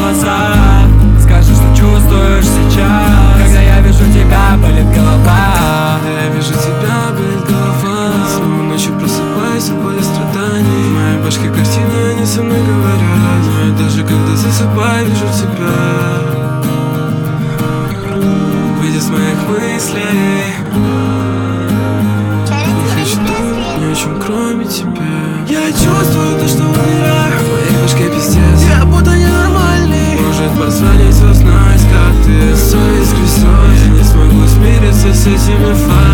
глаза. Скажи, что чувствуешь сейчас, когда я вижу тебя, болит голова. Я вижу тебя, болит голова. Снова ночью просыпаюсь от боли страданий. В моей башке картины, они со мной говорят. Но я даже когда засыпаю, вижу тебя. Выйди с моих мыслей. Не хочу думать ни о чем, кроме тебя. Я чувствую то, что умираю. В моей башке пиздец, я будто ненормальный. Может позвонить, узнать, как ты. Совесть крестёт, я не смогу смириться с этими фактами.